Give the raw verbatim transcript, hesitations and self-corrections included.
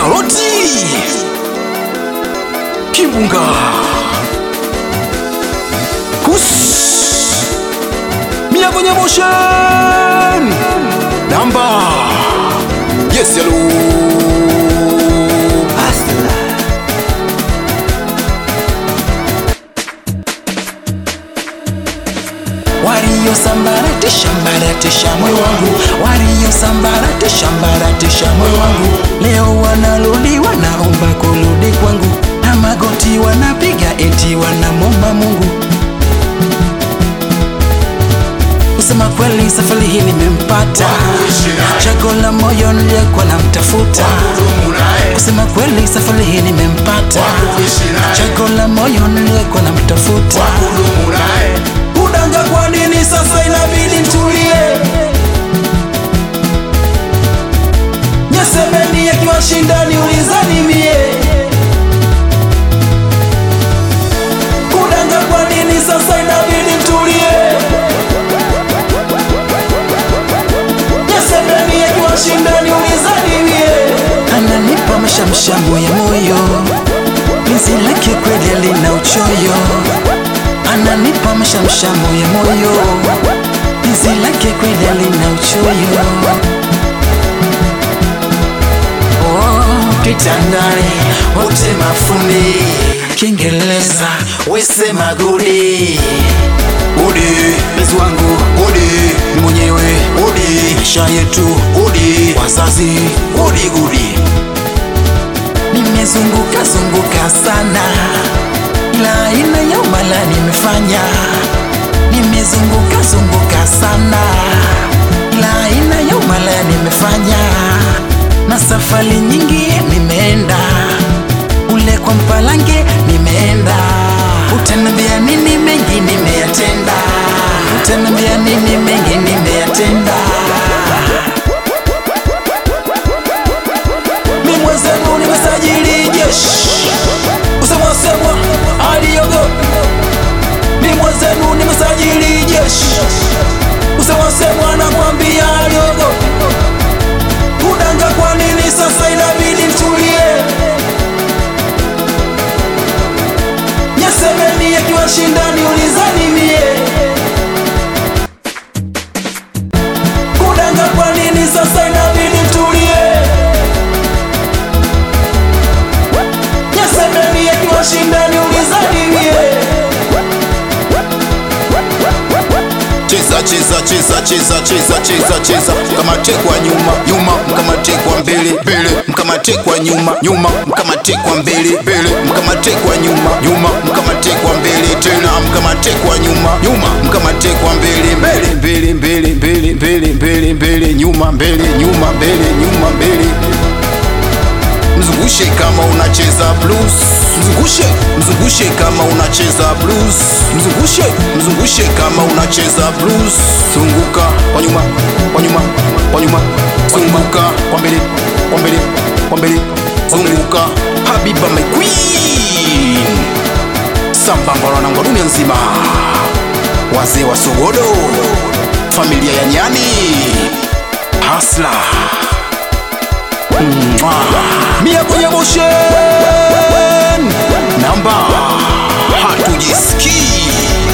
Karoti Kimbunga Kus Mia kwenye motion Namba Yes hello Hustler Wario sambaratisha mbaratisha moyo wangu, wario sambaratisha mbaratisha moyo wangu. Leo wanarudi wanaomba kurudi kwangu, na magoti wanapiga eti wanamwomba Mungu. Kusema kweli safari hii nimempata, chaguo la moyo niliyekuwa namtafuta. Kusema kweli safari hii nimempata, chaguo la moyo niliyekuwa namtafuta. Udanga kwa nini sasa inabidi nitulie? Nyesemeni akiwa shindani ulizani mie. Udanga kwa nini sasa inabidi nitulie? Nyesemeni akiwa shindani ulizani mie. Ananipa mashamshamu ya moyo, penzi lake kweli lina uchoyo. Ananipa mashamshamu ya moyo, penzi lake kweli lina uchoyo. Oh, kitandani wote mafundi, Kiingereza wesema gudi. Udi, penzi wangu udi, mwenyewe udi, maisha yetu udi, wazazi udi gudi. Nimezunguka zunguka sana, ila aina ya umala nimefanya. Nimezunguka zunguka sana, ila aina ya umala nimefanya. Na safari nyingi nimeenda, ule kwa Mpalange nimeenda. Utanambia nini mengi nimeyatenda, utanambia nini mengi nimeyatenda. Mimi mwenzenu nimesajili jeshi, usemwa semwa aliogo. Mimi mwenzenu nimesajili jeshi, usemwa semwa nakwambia aliogo. Udanga kwa nini sasa inabidi nitulie? Nyesemeni akiwa shindani ulizani mie. Udanga kwa nini sasa inabidi nitulie? Nyesemeni akiwa shindani ulizani mie. Cheza cheza cheza cheza cheza cheza cheza, mkamate kwa nyuma nyuma, mkamate kwa mbele mbele, mkamate kwa nyuma nyuma, mkamate kwa mbele mbele, mkamate kwa nyuma nyuma, mkamate kwa mbele tena, mkamate kwa nyuma nyuma, mkamate kwa mbele mbele mbele mbele mbele mbele mbele mbele, nyuma mbele nyuma mbele nyuma mbele. Mzungushe kama unacheza blues, mzungushe, mzungushe kama unacheza blues, mzungushe, mzungushe kama unacheza blues. Zunguka kwa nyuma, kwa nyuma, kwa nyuma, zunguka kwa mbele, kwa mbele, kwa mbele, zunguka. Habiba my queen, sambamba wanangu dunia nzima, wazee wa Sogodo, familia ya Nyani, Hustler. Mia kwenye motion Namba hatujisikii.